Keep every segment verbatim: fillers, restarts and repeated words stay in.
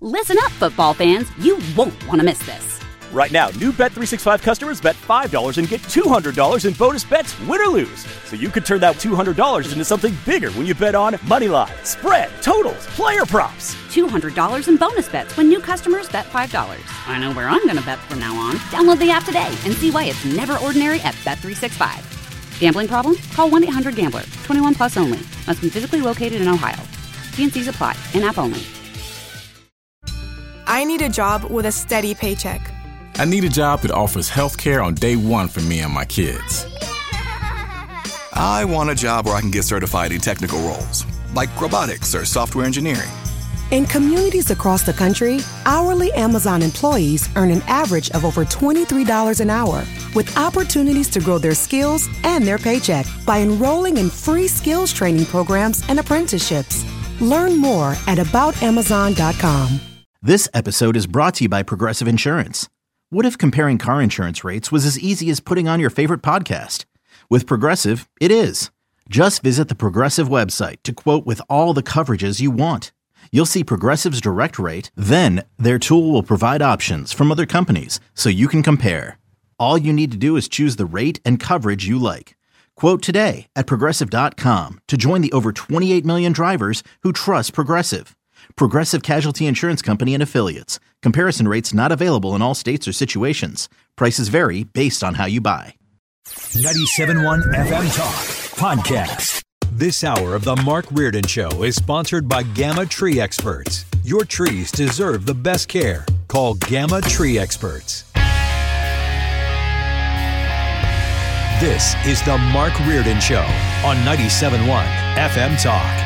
Listen up, football fans. You won't want to miss this. Right now, new Bet three sixty-five customers bet five dollars and get two hundred dollars in bonus bets, win or lose. So you could turn that two hundred dollars into something bigger when you bet on money line, spread, totals, player props. two hundred dollars in bonus bets when new customers bet five dollars. I know where I'm going to bet from now on. Download the app today and see why it's never ordinary at Bet three sixty-five. Gambling problem? Call one eight hundred gambler. twenty-one plus only. Must be physically located in Ohio. T and C's apply. In-app only. I need a job with a steady paycheck. I need a job that offers health care on day one for me and my kids. I want a job where I can get certified in technical roles, like robotics or software engineering. In communities across the country, hourly Amazon employees earn an average of over twenty-three dollars an hour, with opportunities to grow their skills and their paycheck by enrolling in free skills training programs and apprenticeships. Learn more at about amazon dot com. This episode is brought to you by Progressive Insurance. What if comparing car insurance rates was as easy as putting on your favorite podcast? With Progressive, it is. Just visit the Progressive website to quote with all the coverages you want. You'll see Progressive's direct rate, then their tool will provide options from other companies so you can compare. All you need to do is choose the rate and coverage you like. Quote today at progressive dot com to join the over twenty-eight million drivers who trust Progressive. Progressive Casualty Insurance Company and Affiliates. Comparison rates not available in all states or situations. Prices vary based on how you buy. ninety-seven point one F M Talk Podcast. This hour of the Mark Reardon Show is sponsored by Gamma Tree Experts. Your trees deserve the best care. Call Gamma Tree Experts. This is the Mark Reardon Show on ninety-seven point one F M Talk.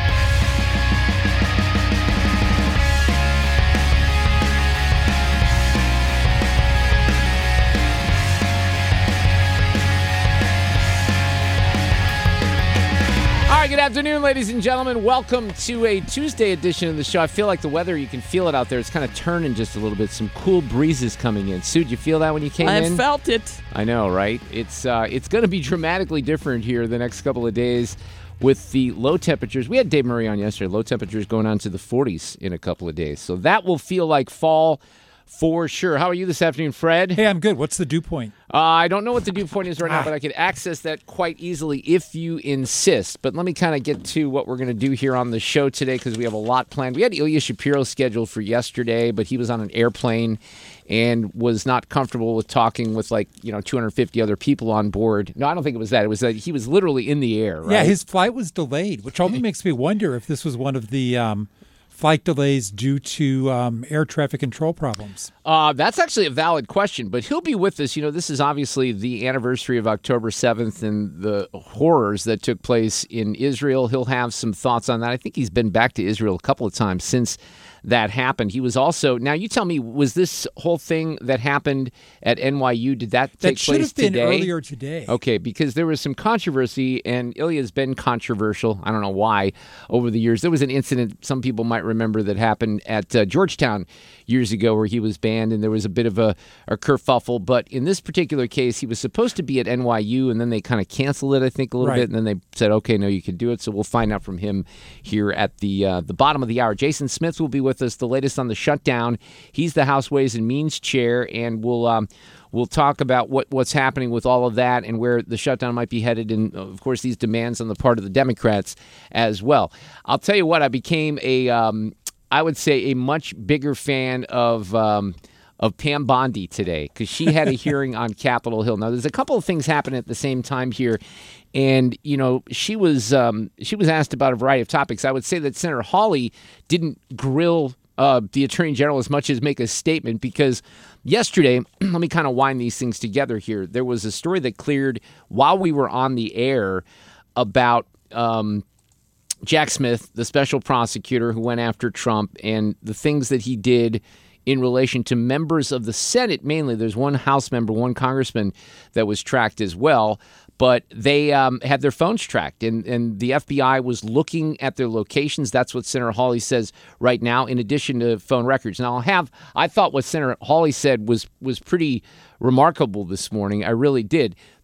All right, good afternoon, ladies and gentlemen. Welcome to a Tuesday edition of the show. I feel like the weather, you can feel it out there. It's kind of turning just a little bit. Some cool breezes coming in. Sue, did you feel that when you came I in? I felt it. I know, right? It's uh, it's going to be dramatically different here the next couple of days with the low temperatures. We had Dave Murray on yesterday. Low temperatures going on to the forties in a couple of days. So that will feel like fall for sure. How are you this afternoon, Fred? Hey, I'm good. What's the dew point? Uh, I don't know what the dew point is right now, but I could access that quite easily if you insist. But let me kind of get to what we're going to do here on the show today because we have a lot planned. We had Ilya Shapiro scheduled for yesterday, but he was on an airplane and was not comfortable with talking with like, you know, two hundred fifty other people on board. No, I don't think it was that. It was that he was literally in the air, right? Yeah, his flight was delayed, which only makes me wonder if this was one of the um, flight delays due to um, air traffic control problems. Uh, that's actually a valid question, but he'll be with us. You know, this is obviously the anniversary of October seventh and the horrors that took place in Israel. He'll have some thoughts on that. I think he's been back to Israel a couple of times since that happened. He was also, now you tell me, was this whole thing that happened at N Y U, did that take that should place have been today? earlier today. Okay, because there was some controversy, and Ilya's been controversial. I don't know why over the years. There was an incident some people might remember that happened at uh, Georgetown years ago where he was banned, and there was a bit of a, a kerfuffle. But in this particular case, he was supposed to be at N Y U, and then they kind of canceled it, I think, a little right. bit, and then they said, okay, no, you can do it. So we'll find out from him here at the uh, the bottom of the hour. Jason Smith will be with us, the latest on the shutdown. He's the House Ways and Means chair, and we'll um, we'll talk about what, what's happening with all of that and where the shutdown might be headed, and, of course, these demands on the part of the Democrats as well. I'll tell you what, I became a, um, I would say, a much bigger fan of um, of Pam Bondi today because she had a hearing on Capitol Hill. Now, there's a couple of things happening at the same time here. And, you know, she was um, she was asked about a variety of topics. I would say that Senator Hawley didn't grill uh, the Attorney General as much as make a statement because yesterday, let me kind of wind these things together here. There was a story that cleared while we were on the air about um, Jack Smith, the special prosecutor who went after Trump, and the things that he did in relation to members of the Senate mainly. There's one House member, one congressman that was tracked as well. But they um, had their phones tracked, and, and the F B I was looking at their locations. That's what Senator Hawley says right now, in addition to phone records. Now, I'll have, I thought what Senator Hawley said was was pretty remarkable this morning. I really did.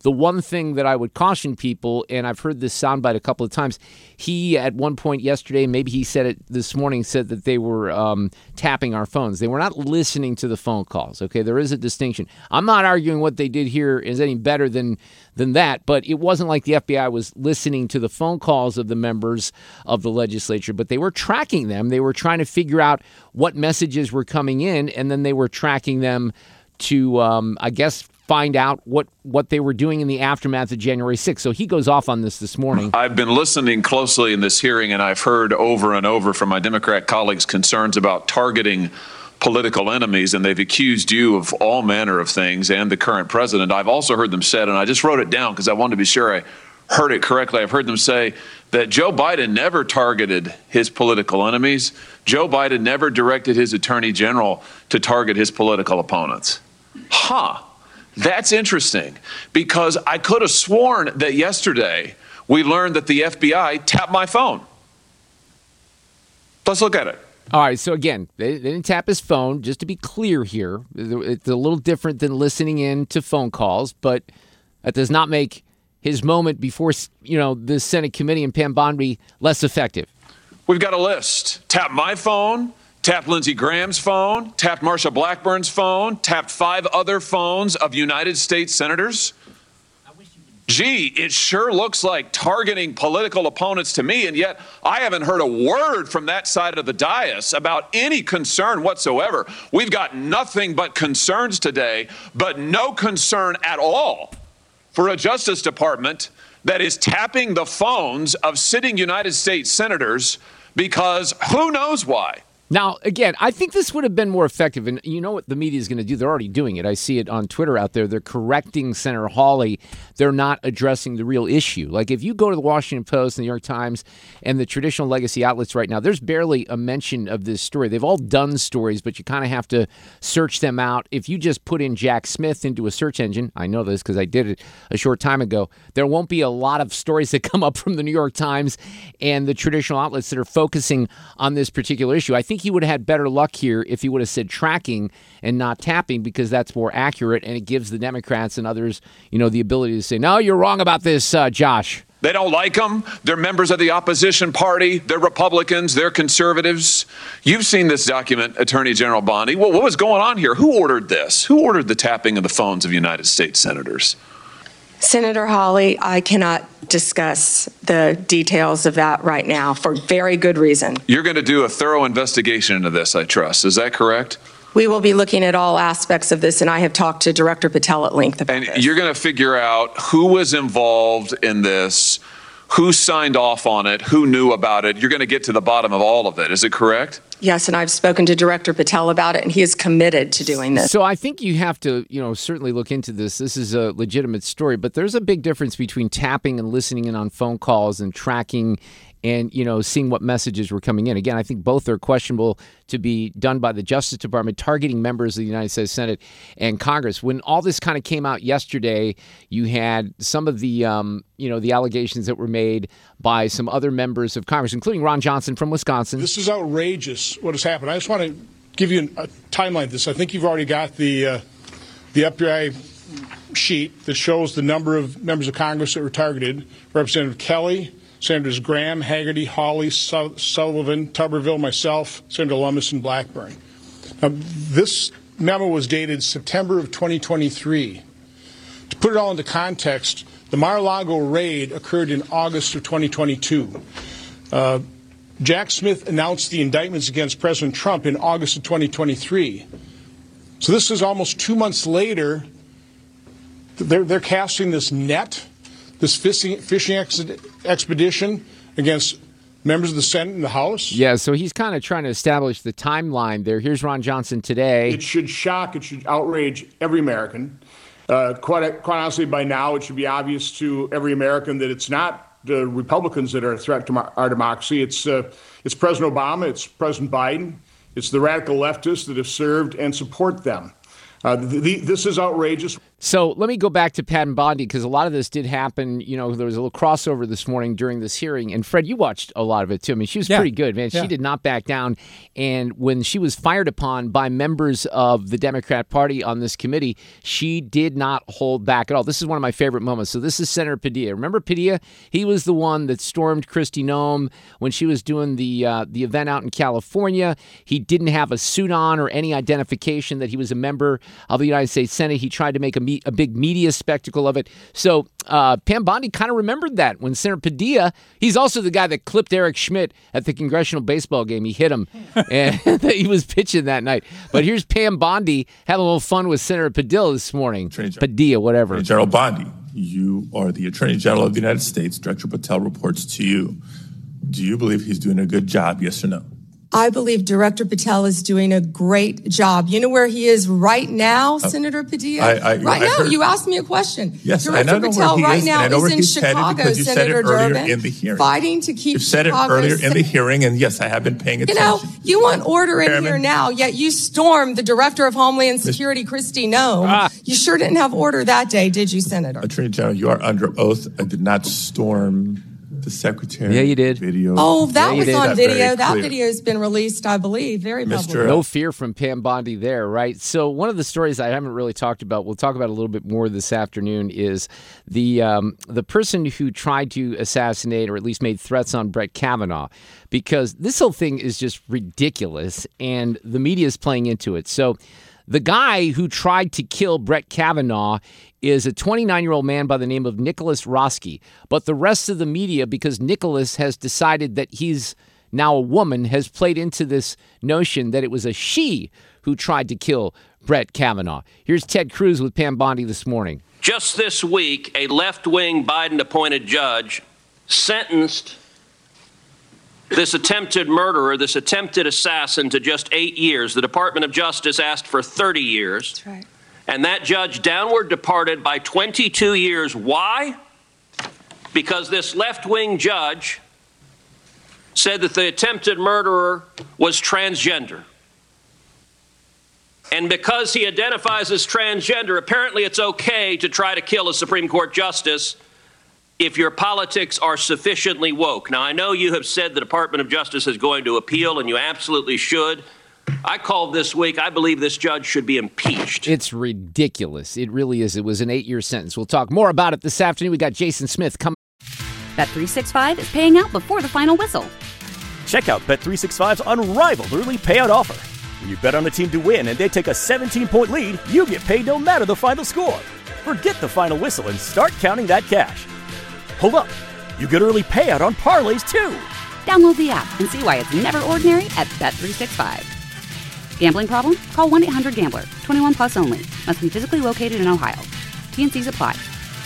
The one thing that I would caution people, and I've heard this soundbite a couple of times, he at one point yesterday, maybe he said it this morning, said that they were um, tapping our phones. They were not listening to the phone calls. Okay, there is a distinction. I'm not arguing what they did here is any better than than that, but it wasn't like the F B I was listening to the phone calls of the members of the legislature, but they were tracking them. They were trying to figure out what messages were coming in, and then they were tracking them to, um, I guess, find out what, what they were doing in the aftermath of January sixth. So he goes off on this this morning. I've been listening closely in this hearing, and I've heard over and over from my Democrat colleagues concerns about targeting political enemies, and they've accused you of all manner of things and the current president. I've also heard them said, and I just wrote it down because I wanted to be sure I heard it correctly. I've heard them say that Joe Biden never targeted his political enemies. Joe Biden never directed his attorney general to target his political opponents. Huh. That's interesting, because I could have sworn that yesterday we learned that the F B I tapped my phone. Let's look at it. All right, so again, they, they didn't tap his phone. Just to be clear here, it's a little different than listening in to phone calls, but that does not make his moment before, you know, the Senate committee and Pam Bondi less effective. We've got a list. Tap my phone. Tapped Lindsey Graham's phone, tapped Marsha Blackburn's phone, tapped five other phones of United States senators. Gee, it sure looks like targeting political opponents to me, and yet I haven't heard a word from that side of the dais about any concern whatsoever. We've got nothing but concerns today, but no concern at all for a Justice Department that is tapping the phones of sitting United States senators because who knows why. Now, again, I think this would have been more effective, and you know what the media is going to do? They're already doing it. I see it on Twitter out there. They're correcting Senator Hawley. They're not addressing the real issue. Like, if you go to the Washington Post, the New York Times, and the traditional legacy outlets right now, there's barely a mention of this story. They've all done stories, but you kind of have to search them out. If you just put in Jack Smith into a search engine, I know this because I did it a short time ago, there won't be a lot of stories that come up from the New York Times and the traditional outlets that are focusing on this particular issue. I think he would have had better luck here if he would have said tracking and not tapping, because that's more accurate, and it gives the Democrats and others, you know, the ability to say, no, you're wrong about this, uh, Josh. They don't like them. They're members of the opposition party. They're Republicans. They're conservatives. You've seen this document, Attorney General Bondi. Well, what was going on here? Who ordered this? Who ordered the tapping of the phones of United States senators? Senator Hawley, I cannot discuss the details of that right now for very good reason. You're going to do a thorough investigation into this, I trust. Is that correct? We will be looking at all aspects of this, and I have talked to Director Patel at length about and this. You're going to figure out who was involved in this, who signed off on it, who knew about it. You're going to get to the bottom of all of it. Is it correct? Yes, and I've spoken to Director Patel about it, and he is committed to doing this. So I think you have to, you know, certainly look into this. This is a legitimate story, but there's a big difference between tapping and listening in on phone calls and tracking and, you know, seeing what messages were coming in. Again, I think both are questionable to be done by the Justice Department, targeting members of the United States Senate and Congress. When all this kind of came out yesterday, you had some of the, um, you know, the allegations that were made by some other members of Congress, including Ron Johnson from Wisconsin. This is outrageous, what has happened. I just want to give you a timeline of this. I think you've already got the, uh, the F B I sheet that shows the number of members of Congress that were targeted. Representative Kelly, Senators Graham, Hagerty, Hawley, Su- Sullivan, Tuberville, myself, Senator Lummis, and Blackburn. Now, this memo was dated September of twenty twenty-three. To put it all into context, the Mar-a-Lago raid occurred in August of twenty twenty-two. Uh, Jack Smith announced the indictments against President Trump in August of twenty twenty-three. So this is almost two months later. They're, they're casting this net, this fishing, fishing ex- expedition against members of the Senate and the House. Yeah, so he's kind of trying to establish the timeline there. Here's Ron Johnson today. It should shock, it should outrage every American. Uh, quite, quite honestly, by now, it should be obvious to every American that it's not the Republicans that are a threat to our democracy. It's, uh, it's President Obama, it's President Biden, it's the radical leftists that have served and support them. Uh, the, the, this is outrageous. So let me go back to Pat and Bondi, because a lot of this did happen. You know, there was a little crossover this morning during this hearing. And Fred, you watched a lot of it too. I mean, she was yeah. pretty good, man. She yeah. did not back down. And when she was fired upon by members of the Democrat Party on this committee, she did not hold back at all. This is one of my favorite moments. So this is Senator Padilla. Remember Padilla? He was the one that stormed Kristi Noem when she was doing the uh, the event out in California. He didn't have a suit on or any identification that he was a member of the United States Senate. He tried to make a, me- a big media spectacle of it. So uh, Pam Bondi kind of remembered that when Senator Padilla, he's also the guy that clipped Eric Schmidt at the congressional baseball game. He hit him, and he was pitching that night. But here's Pam Bondi having a little fun with Senator Padilla this morning. Padilla, whatever. Attorney General Bondi, you are the Attorney General of the United States. Director Patel reports to you. Do you believe he's doing a good job, yes or no? I believe Director Patel is doing a great job. You know where he is right now, uh, Senator Padilla? I, I, right I now, heard, you asked me a question. Yes, Director I know Patel where he right is, now and I know is where in he's Chicago, headed because you Senator said it earlier Durbin, in the hearing. Fighting to keep You said Chicago it earlier safe. in the hearing, and yes, I have been paying attention. You know, you want order in Chairman. here now, yet you stormed the Director of Homeland Security, Kristi Noem. Ah. You sure didn't have order that day, did you, Senator? Attorney General, you are under oath. I did not storm the secretary. Yeah, you did. Video. Oh, that yeah, was did. on that video. That video has been released, I believe, very public. No fear from Pam Bondi there, right? So one of the stories I haven't really talked about, we'll talk about a little bit more this afternoon, is the um, the person who tried to assassinate or at least made threats on Brett Kavanaugh, because this whole thing is just ridiculous, and the media is playing into it. So the guy who tried to kill Brett Kavanaugh is a twenty-nine-year-old man by the name of Nicholas Roski. But the rest of the media, because Nicholas has decided that he's now a woman, has played into this notion that it was a she who tried to kill Brett Kavanaugh. Here's Ted Cruz with Pam Bondi this morning. Just this week, a left-wing Biden-appointed judge sentenced this attempted murderer, this attempted assassin, to just eight years. The Department of Justice asked for thirty years. That's right. And that judge downward departed by twenty-two years. Why? Because this left-wing judge said that the attempted murderer was transgender. And because he identifies as transgender, apparently it's okay to try to kill a Supreme Court justice if your politics are sufficiently woke. Now, I know you have said the Department of Justice is going to appeal, and you absolutely should. I called this week, I believe this judge should be impeached. It's ridiculous. It really is. It was an eight-year sentence. We'll talk more about it this afternoon. We got Jason Smith coming. Bet three sixty-five is paying out before the final whistle. Check out Bet three sixty-five's unrivaled early payout offer. When you bet on a team to win and they take a seventeen-point lead, you get paid no matter the final score. Forget the final whistle and start counting that cash. Hold up. You get early payout on parlays, too. Download the app and see why it's never ordinary at Bet three sixty-five. Gambling problem? Call one eight hundred gambler. twenty-one plus only. Must be physically located in Ohio. T and C's apply.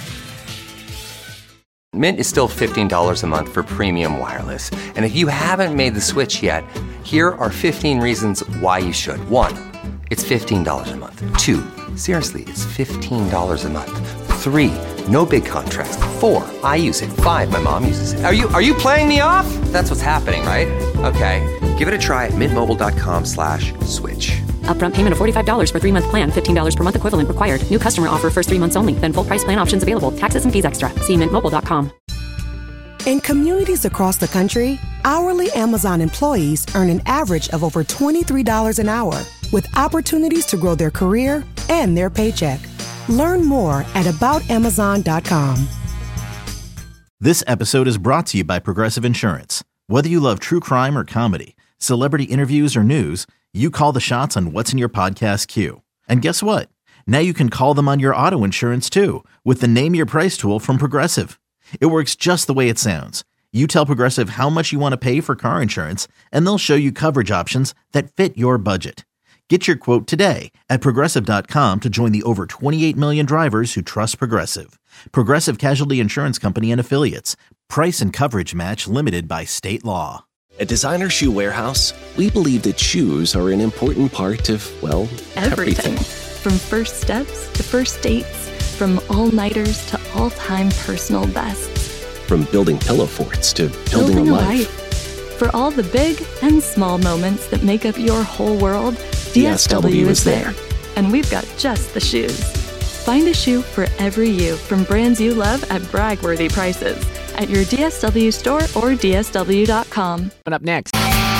Mint is still fifteen dollars a month for premium wireless. And if you haven't made the switch yet, here are fifteen reasons why you should. One, it's fifteen dollars a month. Two, seriously, it's fifteen dollars a month. Three, no big contrast. Four, I use it. Five, my mom uses it. Are you are you playing me off? That's what's happening, right? Okay, give it a try at mintmobile.com slash switch. Upfront payment of forty-five dollars for three-month plan. fifteen dollars per month equivalent required. New customer offer first three months only. Then full price plan options available. Taxes and fees extra. See mint mobile dot com. In communities across the country, hourly Amazon employees earn an average of over twenty-three dollars an hour, with opportunities to grow their career and their paycheck. Learn more at about amazon dot com. This episode is brought to you by Progressive Insurance. Whether you love true crime or comedy, celebrity interviews or news, you call the shots on what's in your podcast queue. And guess what? Now you can call them on your auto insurance too, with the Name Your Price tool from Progressive. It works just the way it sounds. You tell Progressive how much you want to pay for car insurance, and they'll show you coverage options that fit your budget. Get your quote today at Progressive dot com to join the over twenty-eight million drivers who trust Progressive. Progressive Casualty Insurance Company and Affiliates. Price and coverage match limited by state law. At Designer Shoe Warehouse, we believe that shoes are an important part of, well, everything. everything. From first steps to first dates, from all-nighters to all-time personal bests. From building pillow forts to building, building a a life. life. For all the big and small moments that make up your whole world, D S W, D S W is there. and we've got just the shoes. Find a shoe for every you from brands you love at brag-worthy prices at your D S W store or D S W dot com. Coming up next.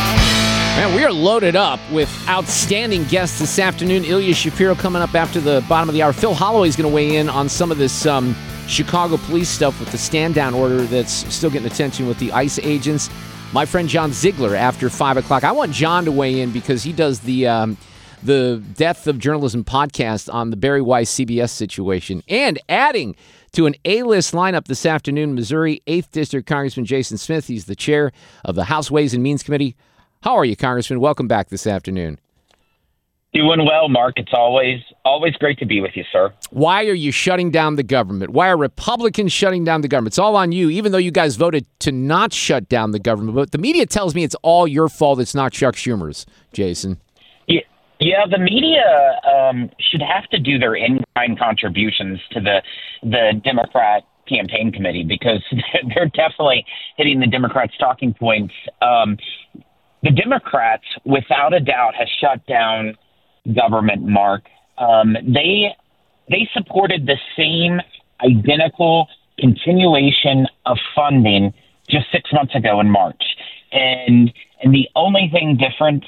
Man, we are loaded up with outstanding guests this afternoon. Ilya Shapiro coming up after the bottom of the hour. Phil Holloway is going to weigh in on some of this um, Chicago police stuff with the stand-down order that's still getting attention with the ICE agents. My friend John Ziegler after five o'clock. I want John to weigh in because he does the um, the Death of Journalism podcast on the Barry Weiss C B S situation. And adding to an A-list lineup this afternoon, Missouri eighth District Congressman Jason Smith. He's the chair of the House Ways and Means Committee. How are you, Congressman? Welcome back this afternoon. Doing well, Mark. It's always always great to be with you, sir. Why are you shutting down the government? Why are Republicans shutting down the government? It's all on you, even though you guys voted to not shut down the government. But the media tells me it's all your fault. It's not Chuck Schumer's, Jason. Yeah, yeah the media um, should have to do their in-kind contributions to the the Democrat campaign committee because they're definitely hitting the Democrats' talking points. Um, the Democrats, without a doubt, has shut down government, Mark. Um, they they supported the same identical continuation of funding just six months ago in March. And and the only thing different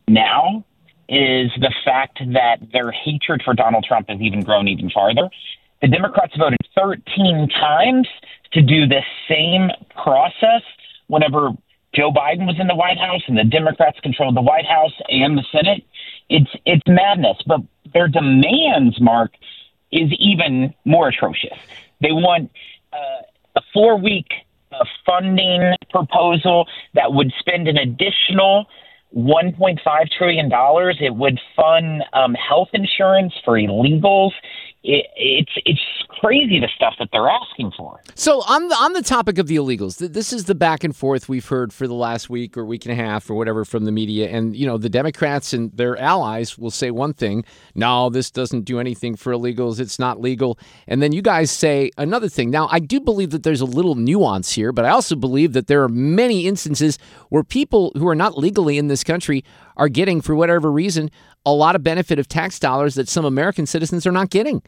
now is the fact that their hatred for Donald Trump has even grown even farther. The Democrats voted thirteen times to do this same process whenever Joe Biden was in the White House and the Democrats controlled the White House and the Senate. It's it's madness. But their demands, Mark, is even more atrocious. They want uh, a four-week uh, funding proposal that would spend an additional one point five trillion dollars. It would fund um, health insurance for illegals. It, it's it's crazy the stuff that they're asking for. So on the on the topic of the illegals, th- this is the back and forth we've heard for the last week or week and a half or whatever from the media. And, you know, the Democrats and their allies will say one thing. No, this doesn't do anything for illegals. It's not legal. And then you guys say another thing. Now, I do believe that there's a little nuance here, but I also believe that there are many instances where people who are not legally in this country are getting, for whatever reason, a lot of benefit of tax dollars that some American citizens are not getting.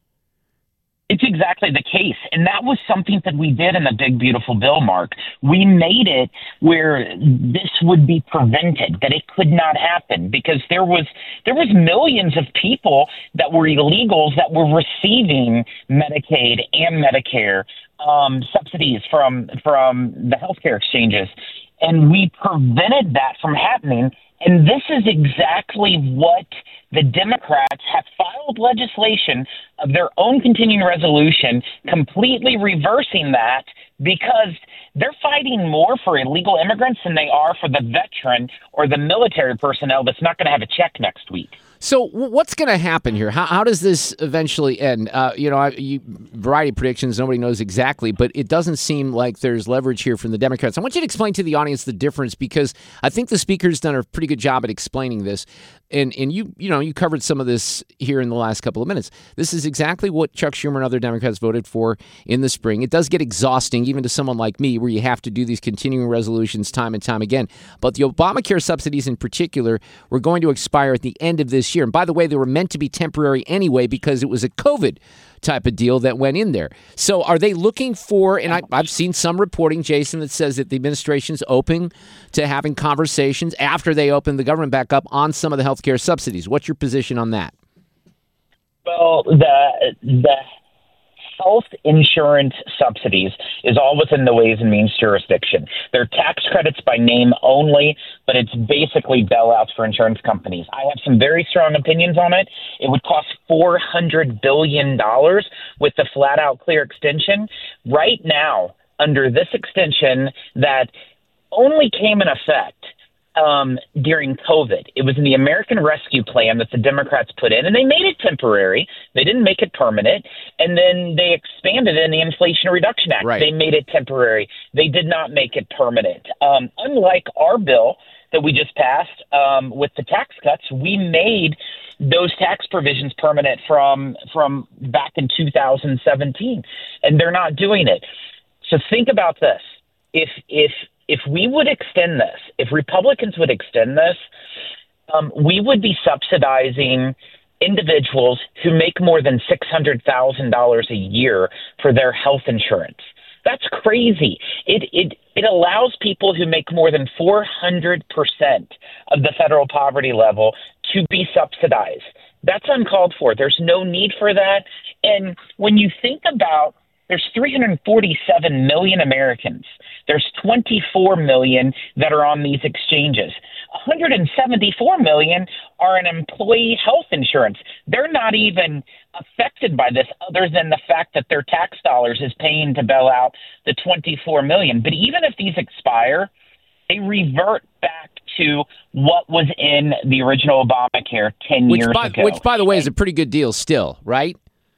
It's exactly the case. And that was something that we did in the Big Beautiful Bill, Mark. We made it where this would be prevented, that it could not happen, because there was there was millions of people that were illegals that were receiving Medicaid and Medicare um, subsidies from from the healthcare exchanges. And we prevented that from happening. And this is exactly what the Democrats have filed legislation of their own continuing resolution, completely reversing that, because they're fighting more for illegal immigrants than they are for the veteran or the military personnel that's not going to have a check next week. So what's going to happen here? How, how does this eventually end? Uh, you know, I, you, variety of predictions, nobody knows exactly, but it doesn't seem like there's leverage here from the Democrats. I want you to explain to the audience the difference, because I think the speaker's done a pretty good job at explaining this. And and you you know, you covered some of this here in the last couple of minutes. This is exactly what Chuck Schumer and other Democrats voted for in the spring. It does get exhausting, even to someone like me, where you have to do these continuing resolutions time and time again. But the Obamacare subsidies in particular were going to expire at the end of this year. And by the way, they were meant to be temporary anyway, because it was a COVID type of deal that went in there. So are they looking for, and I, I've seen some reporting, Jason, that says that the administration's open to having conversations after they open the government back up on some of the healthcare subsidies. What's your position on that? Well, the the health insurance subsidies is all within the Ways and Means jurisdiction. They're tax credits by name only, but it's basically bailouts for insurance companies. I have some very strong opinions on it. It would cost four hundred billion dollars with the flat-out clear extension. Right now, under this extension that only came in effect Um, during COVID. It was in the American Rescue Plan that the Democrats put in, and they made it temporary. They didn't make it permanent. And then they expanded it in the Inflation Reduction Act. Right. They made it temporary. They did not make it permanent. Um, unlike our bill that we just passed um, with the tax cuts, we made those tax provisions permanent from from back in two thousand seventeen, and they're not doing it. So think about this. If if If we would extend this, if Republicans would extend this, um, we would be subsidizing individuals who make more than six hundred thousand dollars a year for their health insurance. That's crazy. It it it allows people who make more than four hundred percent of the federal poverty level to be subsidized. That's uncalled for. There's no need for that. And when you think about, there's three hundred forty-seven million Americans. There's twenty-four million that are on these exchanges. one hundred seventy-four million are in employee health insurance. They're not even affected by this other than the fact that their tax dollars is paying to bail out the twenty-four million. But even if these expire, they revert back to what was in the original Obamacare ten which years by, ago. Which, by the way, is a pretty good deal still, right?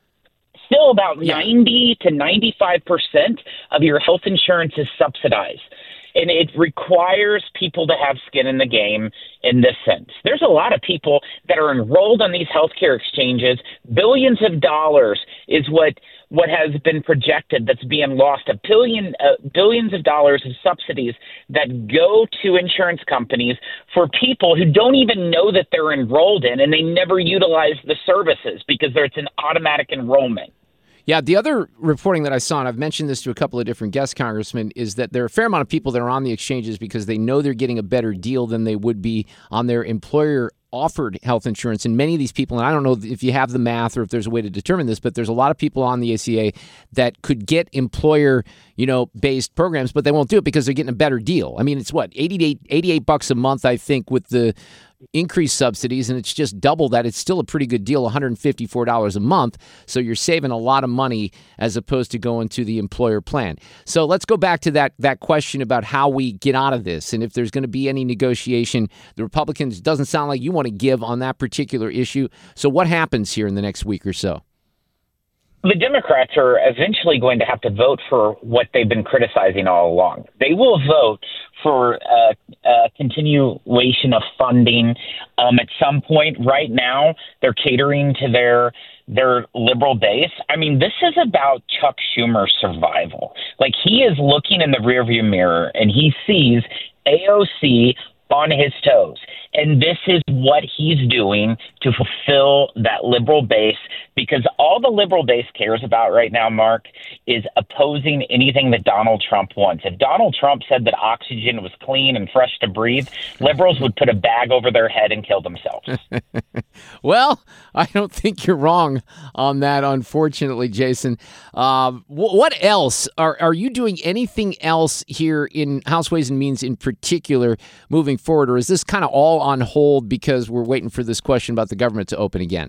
Still about Yeah. ninety to ninety-five percent of your health insurance is subsidized. And it requires people to have skin in the game in this sense. There's a lot of people that are enrolled on these healthcare exchanges. Billions of dollars is what what has been projected that's being lost. A billion, uh, billions of dollars of subsidies that go to insurance companies for people who don't even know that they're enrolled in, and they never utilize the services because it's an automatic enrollment. Yeah, the other reporting that I saw, and I've mentioned this to a couple of different guest congressmen, is that there are a fair amount of people that are on the exchanges because they know they're getting a better deal than they would be on their employer-offered health insurance. And many of these people, and I don't know if you have the math or if there's a way to determine this, but there's a lot of people on the A C A that could get employer, you know, based programs, but they won't do it because they're getting a better deal. I mean, it's what, eighty-eight, eighty-eight bucks a month, I think, with the increased subsidies, and it's just double that. It's still a pretty good deal, one hundred fifty-four dollars a month. So you're saving a lot of money as opposed to going to the employer plan. So let's go back to that that question about how we get out of this and if there's going to be any negotiation. The Republicans, doesn't sound like you want to give on that particular issue. So what happens here in the next week or so? The Democrats are eventually going to have to vote for what they've been criticizing all along. They will vote for a, a continuation of funding um, at some point. Right now, they're catering to their their liberal base. I mean, this is about Chuck Schumer's survival. Like, he is looking in the rearview mirror and he sees A O C on his toes. And this is what he's doing to fulfill that liberal base, because all the liberal base cares about right now, Mark, is opposing anything that Donald Trump wants. If Donald Trump said that oxygen was clean and fresh to breathe, liberals would put a bag over their head and kill themselves. Well, I don't think you're wrong on that, unfortunately, Jason. Uh, w- what else? Are, are you doing anything else here in House Ways and Means in particular moving forward, or is this kind of all on hold because we're waiting for this question about the government to open again?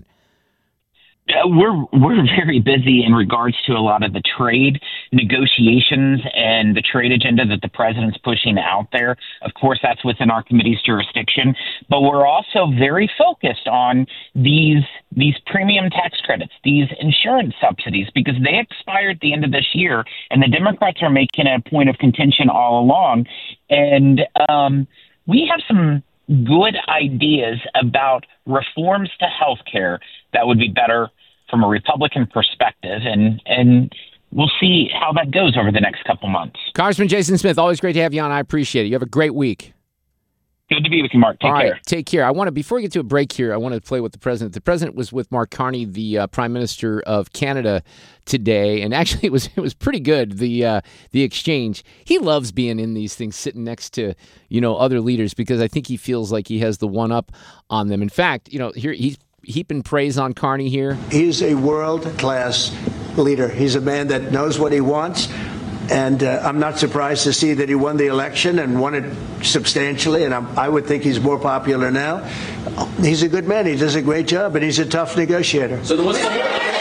Uh, we're we're very busy in regards to a lot of the trade negotiations and the trade agenda that the president's pushing out there. Of course, that's within our committee's jurisdiction, but we're also very focused on these these premium tax credits, these insurance subsidies, because they expire at the end of this year, and the Democrats are making a point of contention all along. And um, we have some good ideas about reforms to health care that would be better from a Republican perspective, and and we'll see how that goes over the next couple months. Congressman Jason Smith, always great to have you on. I appreciate it. You have a great week. Good to be with you, Mark. Take All care. right, take care. I want to, before we get to a break here, I want to play with the president. The president was with Mark Carney, the uh, Prime Minister of Canada, today, and actually it was it was pretty good, the uh, the exchange. He loves being in these things, sitting next to, you know, other leaders, because I think he feels like he has the one up on them. In fact, you know, here he's heaping praise on Carney here. He's a world-class leader. He's a man that knows what he wants. And uh, I'm not surprised to see that he won the election and won it substantially. And I'm, I would think he's more popular now. He's a good man. He does a great job, and he's a tough negotiator. So what's the-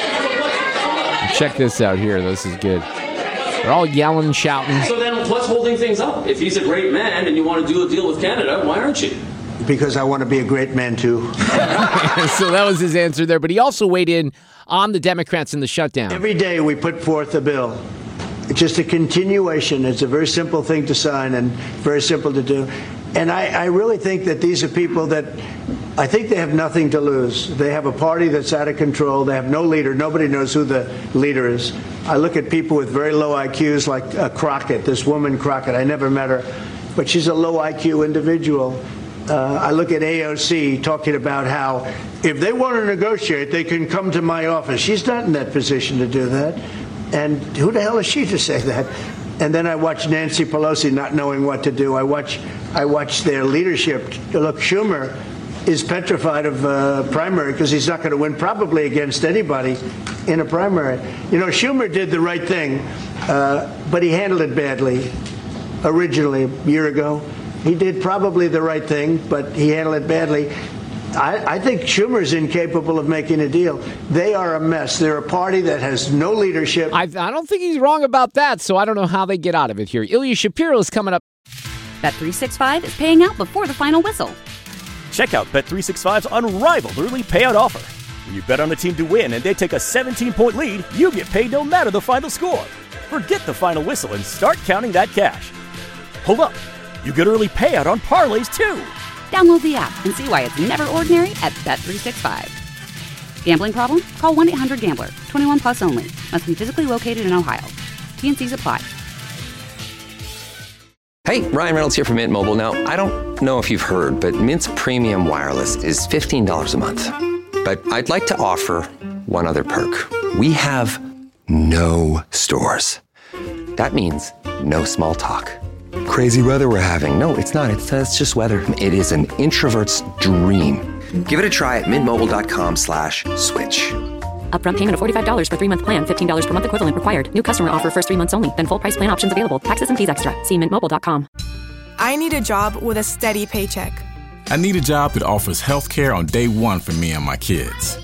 Check this out here. This is good. They're all yelling, shouting. So then what's holding things up? If he's a great man and you want to do a deal with Canada, why aren't you? Because I want to be a great man, too. So that was his answer there. But he also weighed in on the Democrats in the shutdown. Every day we put forth a bill. It's just a continuation. It's a very simple thing to sign and very simple to do. And I, I really think that these are people that I think they have nothing to lose. They have a party that's out of control. They have no leader. Nobody knows who the leader is. I look at people with very low I Qs like uh, Crockett, this woman Crockett. I never met her, but she's a low I Q individual. Uh, I look at A O C talking about how if they want to negotiate, they can come to my office. She's not in that position to do that. And who the hell is she to say that? And then I watch Nancy Pelosi not knowing what to do. I watch, I watch their leadership. Look, Schumer is petrified of uh, primary because he's not going to win probably against anybody in a primary. You know, Schumer did the right thing, uh, but he handled it badly originally a year ago. He did probably the right thing, but he handled it badly. I, I think Schumer's incapable of making a deal. They are a mess. They're a party that has no leadership. I, I don't think he's wrong about that, so I don't know how they get out of it here. Ilya Shapiro is coming up. Bet three sixty-five is paying out before the final whistle. Check out Bet three sixty-five's unrivaled early payout offer. When you bet on a team to win and they take a seventeen-point lead, you get paid no matter the final score. Forget the final whistle and start counting that cash. Hold up. You get early payout on parlays, too. Download the app and see why it's never ordinary at Bet three sixty-five. Gambling problem? Call one eight hundred gambler. twenty-one plus only. Must be physically located in Ohio. T and Cs apply. Hey, Ryan Reynolds here from Mint Mobile. Now, I don't know if you've heard, but Mint's premium wireless is fifteen dollars a month. But I'd like to offer one other perk. We have no stores. That means no small talk. Crazy weather we're having. No, it's not. It's, uh, it's just weather. It is an introvert's dream. Give it a try at mintmobile.com slash switch. Upfront payment of forty-five dollars for three-month plan, fifteen dollars per month equivalent required. New customer offer first three months only. Then full price plan options available. Taxes and fees extra. See mint mobile dot com. I need a job with a steady paycheck. I need a job that offers health care on day one for me and my kids.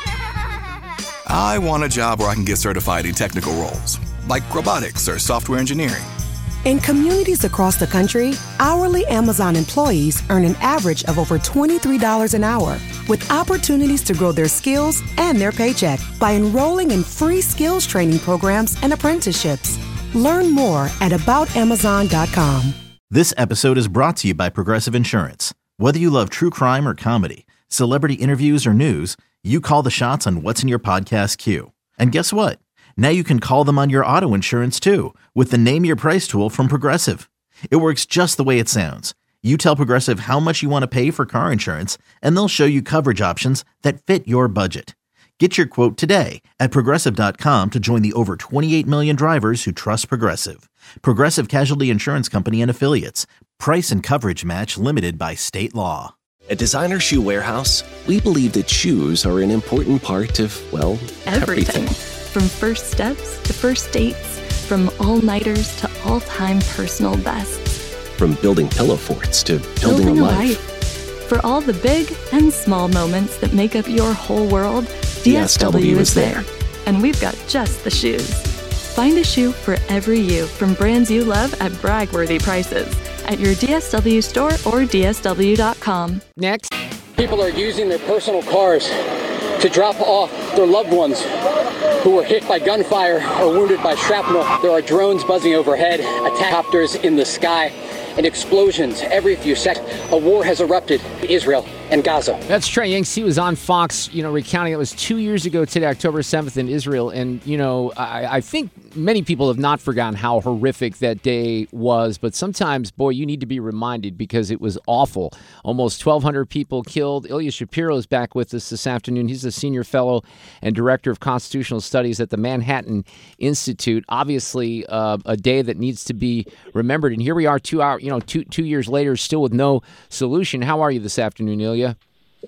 I want a job where I can get certified in technical roles, like robotics or software engineering. In communities across the country, hourly Amazon employees earn an average of over twenty-three dollars an hour, with opportunities to grow their skills and their paycheck by enrolling in free skills training programs and apprenticeships. Learn more at about amazon dot com. This episode is brought to you by Progressive Insurance. Whether you love true crime or comedy, celebrity interviews or news, you call the shots on what's in your podcast queue. And guess what? Now you can call them on your auto insurance too with the Name Your Price tool from Progressive. It works just the way it sounds. You tell Progressive how much you want to pay for car insurance, and they'll show you coverage options that fit your budget. Get your quote today at progressive dot com to join the over twenty-eight million drivers who trust Progressive. Progressive Casualty Insurance Company and Affiliates. Price and coverage match limited by state law. At Designer Shoe Warehouse, we believe that shoes are an important part of, well, Everything. everything. From first steps to first dates, from all-nighters to all-time personal bests. From building pillow forts to building, Building a a life. life. For all the big and small moments that make up your whole world, D S W is there. And we've got just the shoes. Find a shoe for every you from brands you love at brag-worthy prices at your D S W store or D S W dot com. Next. People are using their personal cars to drop off their loved ones who were hit by gunfire or wounded by shrapnel. There are drones buzzing overhead, attack copters in the sky, and explosions every few seconds. A war has erupted in Israel and Gaza. That's Trey Yanks. He was on Fox, you know, recounting it was two years ago today, October seventh in Israel. And, you know, I, I think many people have not forgotten how horrific that day was. But sometimes, boy, you need to be reminded because it was awful. Almost twelve hundred people killed. Ilya Shapiro is back with us this afternoon. He's a senior fellow and director of constitutional studies at the Manhattan Institute. Obviously, uh, a day that needs to be remembered. And here we are two hours, you know, two two years later, still with no solution. How are you this afternoon, Ilya?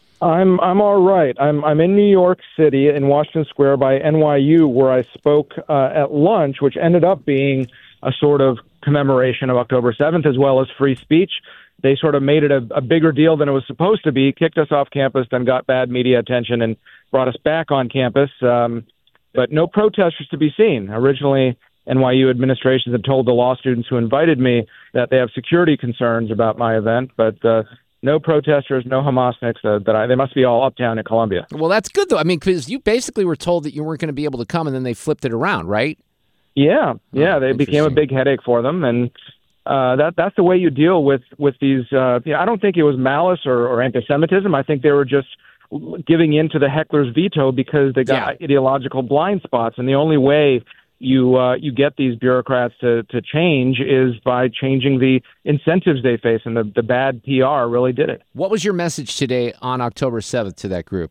I'm I'm all right. I'm I'm in New York City in Washington Square by N Y U, where I spoke uh, at lunch, which ended up being a sort of commemoration of October seventh, as well as free speech. They sort of made it a, a bigger deal than it was supposed to be, kicked us off campus, then got bad media attention and brought us back on campus. Um, but no protesters to be seen. Originally, N Y U administration had told the law students who invited me that they have security concerns about my event, but uh, no protesters, no Hamasniks. Uh, that I, they must be all uptown in Columbia. Well, that's good, though. I mean, because you basically were told that you weren't going to be able to come, and then they flipped it around, right? Yeah, yeah. Oh, they became a big headache for them, and uh, that that's the way you deal with with these. Uh, you know, I don't think it was malice or, or anti-Semitism. I think they were just giving in to the heckler's veto because they got yeah. ideological blind spots, and the only way you uh, you get these bureaucrats to, to change is by changing the incentives they face, and the, the bad P R really did it. What was your message today on October seventh to that group?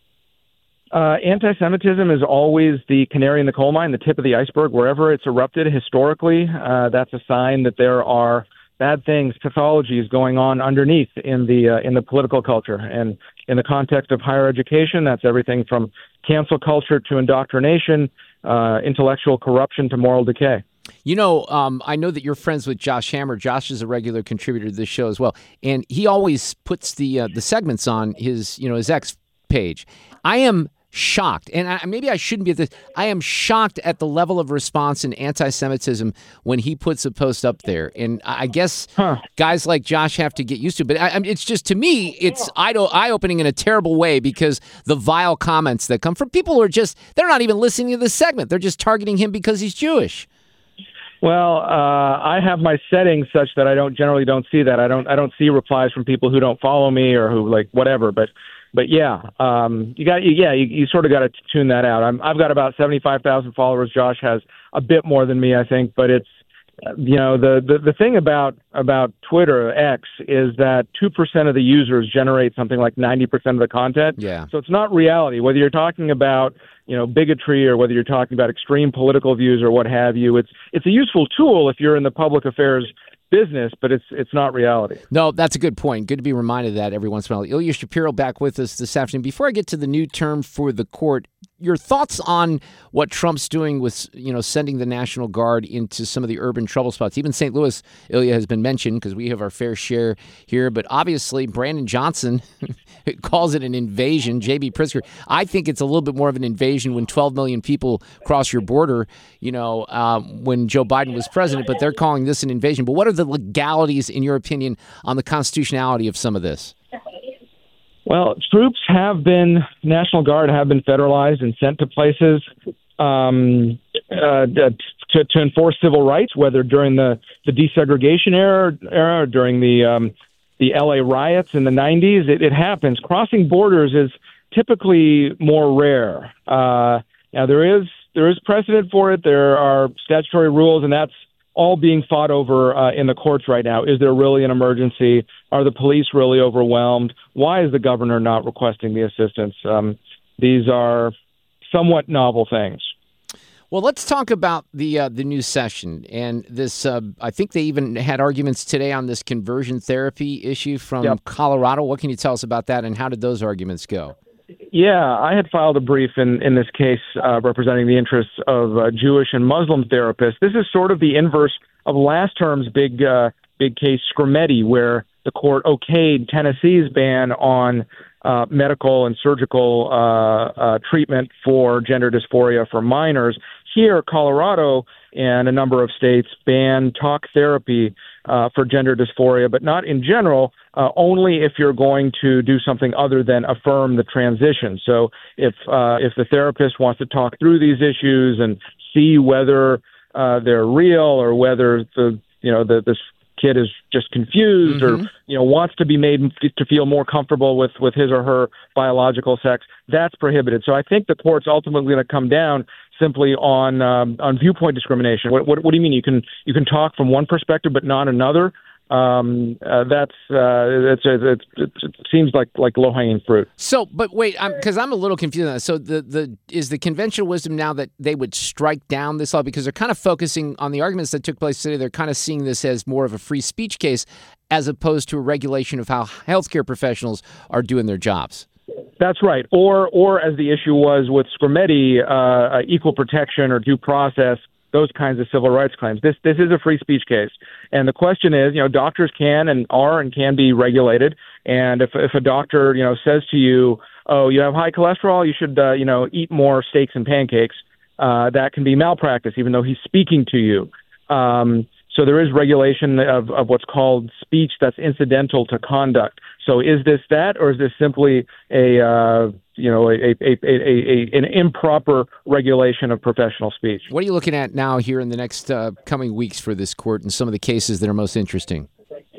Uh, anti-Semitism is always the canary in the coal mine, the tip of the iceberg. Wherever it's erupted historically, uh, that's a sign that there are bad things, pathologies going on underneath in the uh, in the political culture. And in the context of higher education, that's everything from cancel culture to indoctrination, uh, intellectual corruption to moral decay. You know, um, I know that you're friends with Josh Hammer. Josh is a regular contributor to this show as well, and he always puts the uh, the segments on his you know his X page. I am shocked, and I, maybe I shouldn't be at this. I am shocked at the level of response in anti-Semitism when he puts a post up there, and I guess huh. guys like Josh have to get used to it. But I, I mean, it's just, to me, it's eye-opening in a terrible way, because the vile comments that come from people who are just, they're not even listening to this segment. They're just targeting him because he's Jewish. Well, uh, I have my settings such that I don't generally don't see that. I don't I don't see replies from people who don't follow me or who like whatever, but. But yeah, um, you got yeah, you, you sort of got to tune that out. I'm, I've got about seventy-five thousand followers. Josh has a bit more than me, I think. But it's uh, you know the, the the thing about about Twitter X is that two percent of the users generate something like ninety percent of the content. Yeah. So it's not reality. Whether you're talking about you know bigotry or whether you're talking about extreme political views or what have you, it's it's a useful tool if you're in the public affairs business, but it's it's not reality. No, that's a good point. Good to be reminded of that every once in a while. Ilya Shapiro back with us this afternoon. Before I get to the new term for the court, your thoughts on what Trump's doing with, you know, sending the National Guard into some of the urban trouble spots. Even Saint Louis, Ilya, has been mentioned because we have our fair share here. But obviously, Brandon Johnson calls it an invasion. J B. Pritzker, I think it's a little bit more of an invasion when twelve million people cross your border, you know, um, when Joe Biden was president. But they're calling this an invasion. But what are the legalities, in your opinion, on the constitutionality of some of this? Well, troops have been, National Guard have been federalized and sent to places um, uh, to, to enforce civil rights, whether during the, the desegregation era, era or during the um, the L A riots in the nineties. It, it happens. Crossing borders is typically more rare. Uh, now, there is there is precedent for it. There are statutory rules, and that's all being fought over uh, in the courts right now. Is there really an emergency? Are the police really overwhelmed? Why is the governor not requesting the assistance? Um, these are somewhat novel things. Well, let's talk about the uh, the new session and this. Uh, I think they even had arguments today on this conversion therapy issue from yep. Colorado. What can you tell us about that, and how did those arguments go? Yeah, I had filed a brief in, in this case uh, representing the interests of uh, Jewish and Muslim therapists. This is sort of the inverse of last term's big uh, big case, Scrimeti, where the court okayed Tennessee's ban on uh, medical and surgical uh, uh, treatment for gender dysphoria for minors. Here, Colorado and a number of states ban talk therapy uh, for gender dysphoria, but not in general, uh, only if you're going to do something other than affirm the transition. So if uh, if the therapist wants to talk through these issues and see whether uh, they're real or whether the you know the this kid is just confused mm-hmm. or you know wants to be made to feel more comfortable with with his or her biological sex, that's prohibited. So I think the court's ultimately going to come down simply on um, on viewpoint discrimination. What, what what do you mean? You can you can talk from one perspective but not another? Um, uh, that's uh, it's, it's, it's, it seems like like low hanging fruit. So, but wait, because I'm, I'm a little confused on that. So, the the is the conventional wisdom now that they would strike down this law because they're kind of focusing on the arguments that took place today. They're kind of seeing this as more of a free speech case as opposed to a regulation of how healthcare professionals are doing their jobs. That's right. Or or as the issue was with Scrimeti, uh, equal protection or due process, those kinds of civil rights claims. This this is a free speech case. And the question is, you know, doctors can and are and can be regulated. And if if a doctor, you know, says to you, oh, you have high cholesterol, you should, uh, you know, eat more steaks and pancakes, uh, that can be malpractice, even though he's speaking to you. Um, so there is regulation of, of what's called speech that's incidental to conduct. So is this that, or is this simply a uh, you know a, a, a, a an improper regulation of professional speech? What are you looking at now here in the next uh, coming weeks for this court and some of the cases that are most interesting?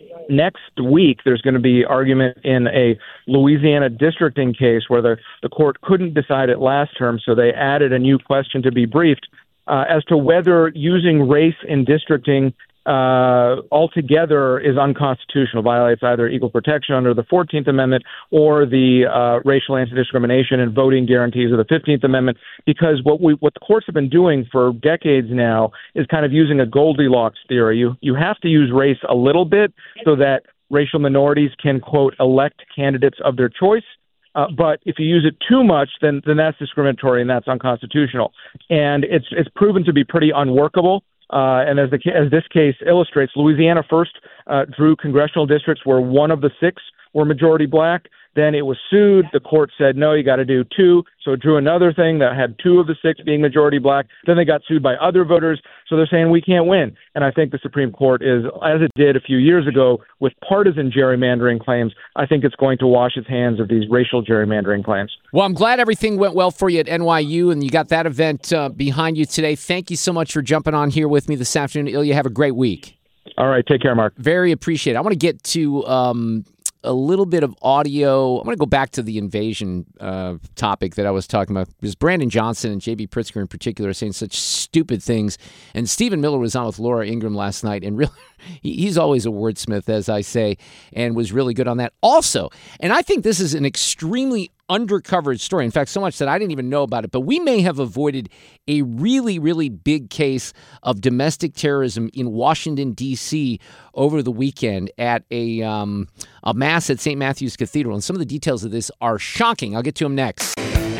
Next week, there's going to be argument in a Louisiana districting case where the, the court couldn't decide it last term, so they added a new question to be briefed uh, as to whether using race in districting uh, altogether is unconstitutional, violates either equal protection under the fourteenth Amendment or the uh, racial anti-discrimination and voting guarantees of the fifteenth Amendment, because what we what the courts have been doing for decades now is kind of using a Goldilocks theory. You, you have to use race a little bit so that racial minorities can, quote, elect candidates of their choice. Uh, but if you use it too much, then then that's discriminatory and that's unconstitutional. And it's it's proven to be pretty unworkable. Uh, and as the as this case illustrates, Louisiana first uh, drew congressional districts where one of the six were majority black. Then it was sued. The court said, no, you got to do two. So it drew another thing that had two of the six being majority black. Then they got sued by other voters. So they're saying we can't win. And I think the Supreme Court is, as it did a few years ago with partisan gerrymandering claims, I think it's going to wash its hands of these racial gerrymandering claims. Well, I'm glad everything went well for you at N Y U and you got that event uh, behind you today. Thank you so much for jumping on here with me this afternoon. Ilya, have a great week. All right. Take care, Mark. Very appreciated. I want to get to um, a little bit of audio. I'm going to go back to the invasion uh, topic that I was talking about, because Brandon Johnson and J B Pritzker in particular are saying such stupid things. And Stephen Miller was on with Laura Ingraham last night, and really, he's always a wordsmith, as I say, and was really good on that. Also, and I think this is an extremely undercovered story. In fact, so much that I didn't even know about it, but we may have avoided a really, really big case of domestic terrorism in Washington, D C over the weekend at a um, a mass at Saint Matthew's Cathedral. And some of the details of this are shocking. I'll get to them next.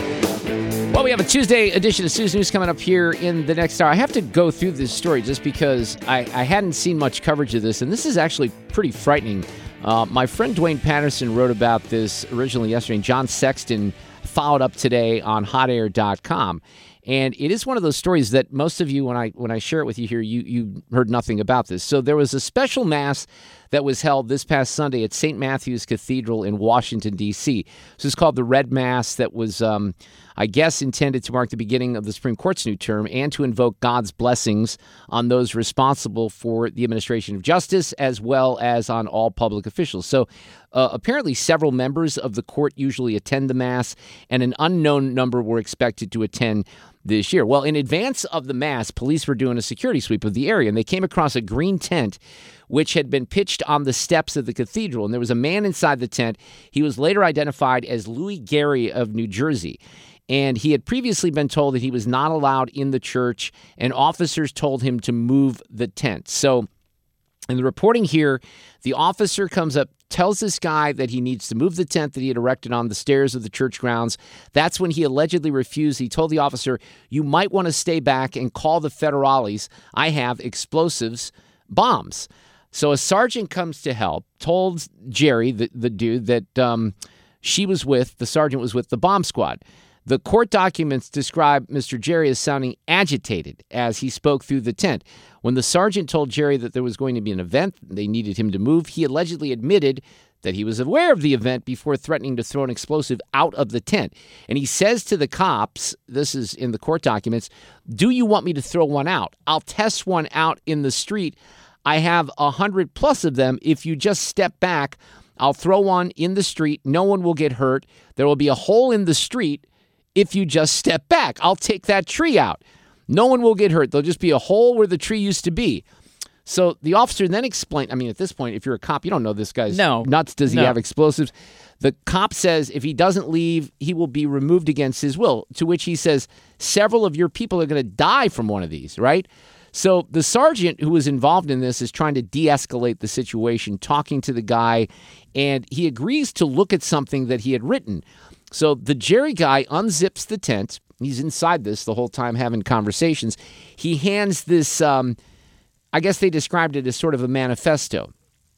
Well, we have a Tuesday edition of Sue's News coming up here in the next hour. I have to go through this story just because I, I hadn't seen much coverage of this, and this is actually pretty frightening. Uh, my friend Dwayne Patterson wrote about this originally yesterday, and John Sexton followed up today on hot air dot com. And it is one of those stories that most of you, when I when I share it with you here, you, you heard nothing about this. So there was a special mass that was held this past Sunday at Saint Matthew's Cathedral in Washington, D C. This is called the Red Mass that was, um, I guess, intended to mark the beginning of the Supreme Court's new term and to invoke God's blessings on those responsible for the administration of justice, as well as on all public officials. So uh, apparently several members of the court usually attend the Mass, and an unknown number were expected to attend this year. Well, in advance of the Mass, police were doing a security sweep of the area, and they came across a green tent which had been pitched on the steps of the cathedral. And there was a man inside the tent. He was later identified as Louis Gary of New Jersey. And he had previously been told that he was not allowed in the church, and officers told him to move the tent. So in the reporting here, the officer comes up, tells this guy that he needs to move the tent that he had erected on the stairs of the church grounds. That's when he allegedly refused. He told the officer, you might want to stay back and call the federales. I have explosives, bombs. So a sergeant comes to help, told Jerry, the, the dude, that um, she was with, the sergeant was with the bomb squad. The court documents describe Mister Jerry as sounding agitated as he spoke through the tent. When the sergeant told Jerry that there was going to be an event, they needed him to move, he allegedly admitted that he was aware of the event before threatening to throw an explosive out of the tent. And he says to the cops, this is in the court documents, do you want me to throw one out? I'll test one out in the street. I have a hundred plus of them. If you just step back, I'll throw one in the street. No one will get hurt. There will be a hole in the street. If you just step back, I'll take that tree out. No one will get hurt. There'll just be a hole where the tree used to be. So the officer then explained, I mean, at this point, if you're a cop, you don't know this guy's no. nuts. Does he no. have explosives? The cop says if he doesn't leave, he will be removed against his will, to which he says, several of your people are going to die from one of these, right? So the sergeant who was involved in this is trying to de-escalate the situation, talking to the guy, and he agrees to look at something that he had written. So the Jerry guy unzips the tent. He's inside this the whole time having conversations. He hands this, um, I guess they described it as sort of a manifesto.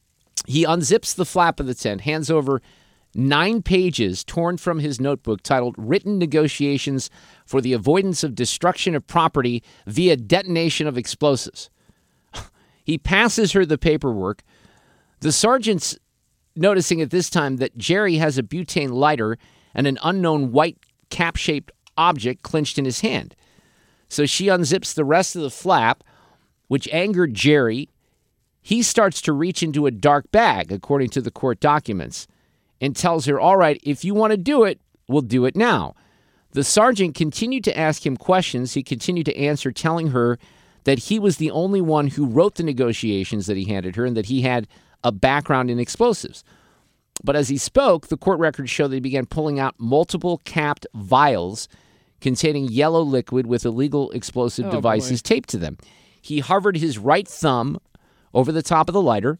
He unzips the flap of the tent, hands over nine pages torn from his notebook titled Written Negotiations for the Avoidance of Destruction of Property via Detonation of Explosives. He passes her the paperwork. The sergeant's noticing at this time that Jerry has a butane lighter and an unknown white cap-shaped object clenched in his hand. So she unzips the rest of the flap, which angered Jerry. He starts to reach into a dark bag, according to the court documents, and tells her, all right, if you want to do it, we'll do it now. The sergeant continued to ask him questions. He continued to answer, telling her that he was the only one who wrote the negotiations that he handed her and that he had a background in explosives. But as he spoke, the court records show that he began pulling out multiple capped vials containing yellow liquid with illegal explosive Oh, devices boy. taped to them. He hovered his right thumb over the top of the lighter,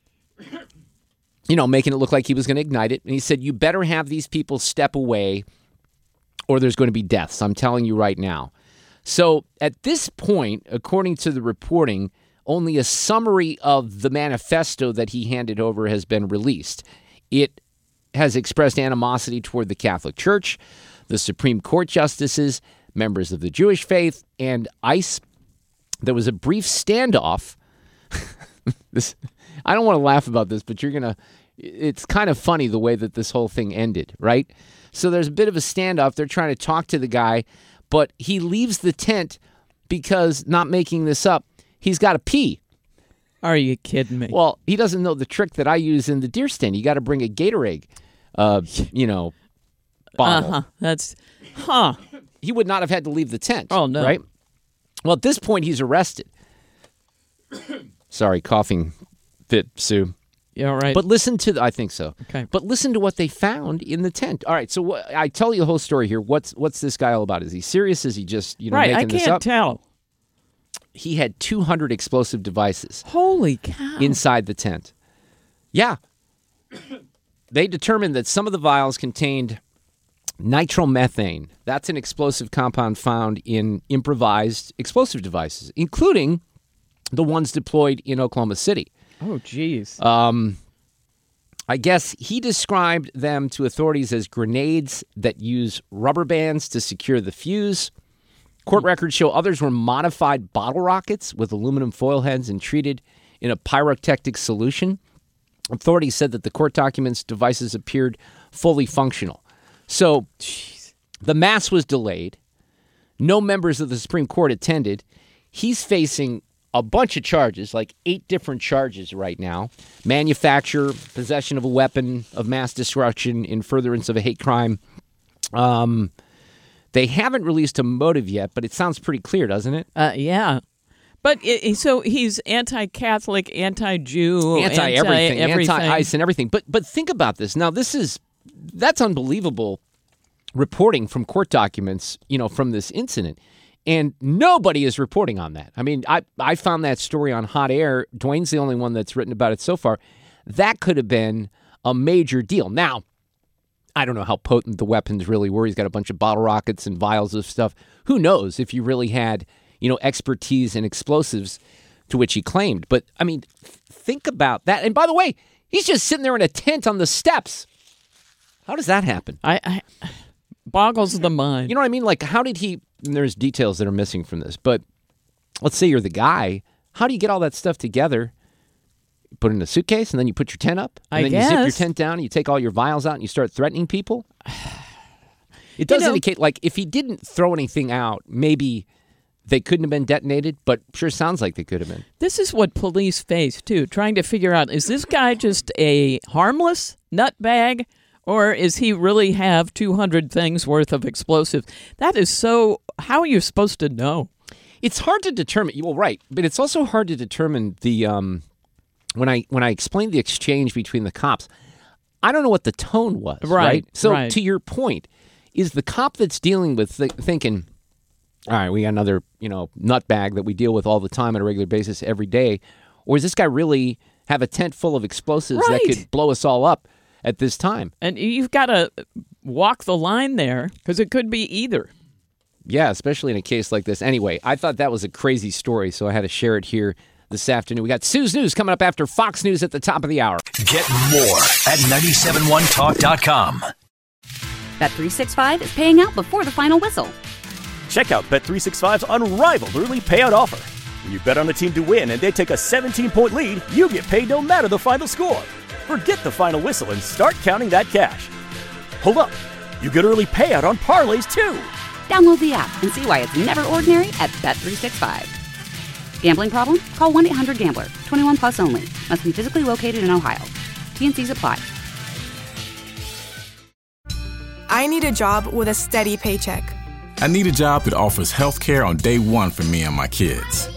you know, making it look like he was going to ignite it. And he said, "You better have these people step away or there's going to be deaths. I'm telling you right now." So at this point, according to the reporting, only a summary of the manifesto that he handed over has been released. It has expressed animosity toward the Catholic Church, the Supreme Court justices, members of the Jewish faith, and ICE. There was a brief standoff. this, I don't want to laugh about this, but you're going to, it's kind of funny the way that this whole thing ended, right? So there's a bit of a standoff. They're trying to talk to the guy, but he leaves the tent because, not making this up, he's got to pee. Are you kidding me? Well, he doesn't know the trick that I use in the deer stand. You got to bring a Gatorade, uh, you know, bottle. Uh-huh. That's, huh. He would not have had to leave the tent. Oh, no. Right? Well, at this point, he's arrested. Sorry, coughing fit, Sue. You all right? But listen to, the, I think so. Okay. But listen to what they found in the tent. All right, so wh- I tell you the whole story here. What's what's this guy all about? Is he serious? Is he just, you know, right, making I this up? can't tell. He had two hundred explosive devices. Holy cow. Inside the tent. Yeah. They determined that some of the vials contained nitromethane. That's an explosive compound found in improvised explosive devices, including the ones deployed in Oklahoma City. Oh, geez. Um, I guess he described them to authorities as grenades that use rubber bands to secure the fuse. Court records show others were modified bottle rockets with aluminum foil heads and treated in a pyrotechnic solution. Authorities said that the court documents devices appeared fully functional. So Jeez. The mass was delayed. No members of the Supreme Court attended. He's facing a bunch of charges, like eight different charges right now. Manufacture, possession of a weapon of mass destruction in furtherance of a hate crime. Um, they haven't released a motive yet, but it sounds pretty clear, doesn't it? Uh, yeah. But it, so he's anti-Catholic, anti-Jew, anti-everything, anti-everything. anti-ICE and everything. But but think about this. Now, this is, that's unbelievable reporting from court documents, you know, from this incident. And nobody is reporting on that. I mean, I, I found that story on Hot Air. Dwayne's the only one that's written about it so far. That could have been a major deal. Now, I don't know how potent the weapons really were. He's got a bunch of bottle rockets and vials of stuff. Who knows if you really had, you know, expertise in explosives, to which he claimed. But, I mean, think about that. And by the way, he's just sitting there in a tent on the steps. How does that happen? I, I boggles the mind. You know what I mean? Like, how did he... And there's details that are missing from this, but let's say you're the guy. How do you get all that stuff together? You put it in a suitcase, and then you put your tent up, and I then guess. you zip your tent down, and you take all your vials out, and you start threatening people? It does You know, indicate, like, if he didn't throw anything out, maybe they couldn't have been detonated, but sure sounds like they could have been. This is what police face, too, trying to figure out, is this guy just a harmless nutbag, or is he really have two hundred things worth of explosives? That is so, how are you supposed to know? It's hard to determine. Well, right, but it's also hard to determine the, um, when I when I explained the exchange between the cops, I don't know what the tone was, right? Right, So right. to your point, is the cop that's dealing with th- thinking, all right, we got another, you know, nutbag that we deal with all the time on a regular basis every day, or does this guy really have a tent full of explosives Right. that could blow us all up at this time? And you've got to walk the line there, because it could be either. Yeah, especially in a case like this. Anyway, I thought that was a crazy story, so I had to share it here this afternoon. We got Sue's News coming up after Fox News at the top of the hour. Get more at nine seven one talk dot com. Bet three sixty-five is paying out before the final whistle. Check out Bet three sixty-five's unrivaled early payout offer. When you bet on a team to win and they take a seventeen-point lead, you get paid no matter the final score. Forget the final whistle and start counting that cash. Hold up. You get early payout on parlays, too. Download the app and see why it's never ordinary at Bet three sixty-five. Gambling problem? Call one eight hundred gambler. twenty-one plus only. Must be physically located in Ohio. T and C's apply. I need a job with a steady paycheck. I need a job that offers health care on day one for me and my kids.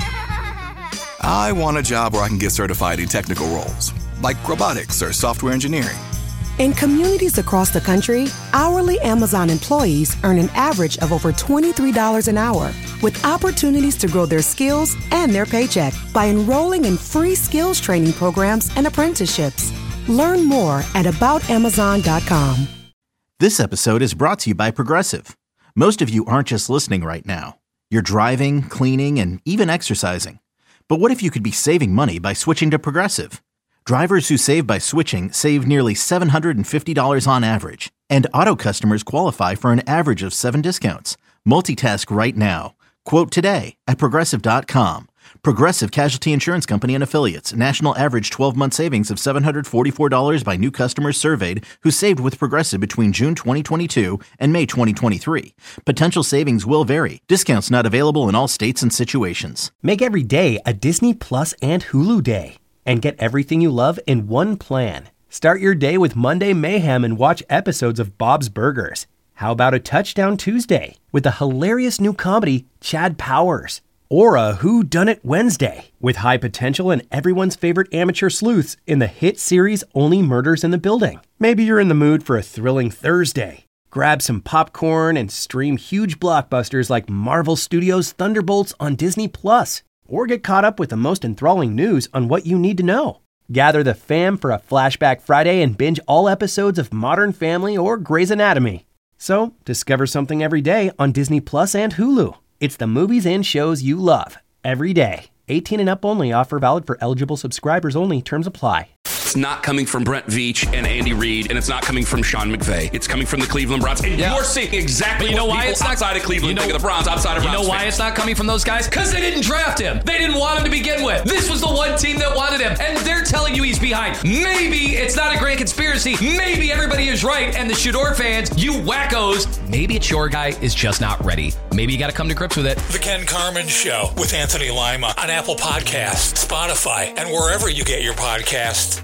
I want a job where I can get certified in technical roles, like robotics or software engineering. In communities across the country, hourly Amazon employees earn an average of over twenty-three dollars an hour, with opportunities to grow their skills and their paycheck by enrolling in free skills training programs and apprenticeships. Learn more at about amazon dot com. This episode is brought to you by Progressive. Most of you aren't just listening right now. You're driving, cleaning, and even exercising. But what if you could be saving money by switching to Progressive? Drivers who save by switching save nearly seven hundred fifty dollars on average, and auto customers qualify for an average of seven discounts. Multitask right now. Quote today at progressive dot com. Progressive Casualty Insurance Company and Affiliates. National average twelve-month savings of seven hundred forty-four dollars by new customers surveyed who saved with Progressive between June twenty twenty-two and May twenty twenty-three. Potential savings will vary. Discounts not available in all states and situations. Make every day a Disney Plus and Hulu day. And get everything you love in one plan. Start your day with Monday Mayhem and watch episodes of Bob's Burgers. How about a Touchdown Tuesday with the hilarious new comedy Chad Powers? Or a Who Done It Wednesday with high potential and everyone's favorite amateur sleuths in the hit series Only Murders in the Building. Maybe you're in the mood for a thrilling Thursday. Grab some popcorn and stream huge blockbusters like Marvel Studios' Thunderbolts on Disney Plus. Or get caught up with the most enthralling news on what you need to know. Gather the fam for a Flashback Friday and binge all episodes of Modern Family or Grey's Anatomy. So, discover something every day on Disney Plus and Hulu. It's the movies and shows you love, every day. eighteen and up only. Offer valid for eligible subscribers only. Terms apply. It's not coming from Brent Veach and Andy Reid, and it's not coming from Sean McVay. It's coming from the Cleveland Browns. And yeah. you're seeing exactly but you know what why people it's not, outside of Cleveland you know, think of the Browns, outside of You Browns know why fans. it's not coming from those guys? Because they didn't draft him. They didn't want him to begin with. This was the one team that wanted him, and they're telling you he's behind. Maybe it's not a grand conspiracy. Maybe everybody is right, and the Shador fans, you wackos, maybe it's your guy is just not ready. Maybe you got to come to grips with it. The Ken Carman Show with Anthony Lima on Apple Podcasts, Spotify, and wherever you get your podcasts.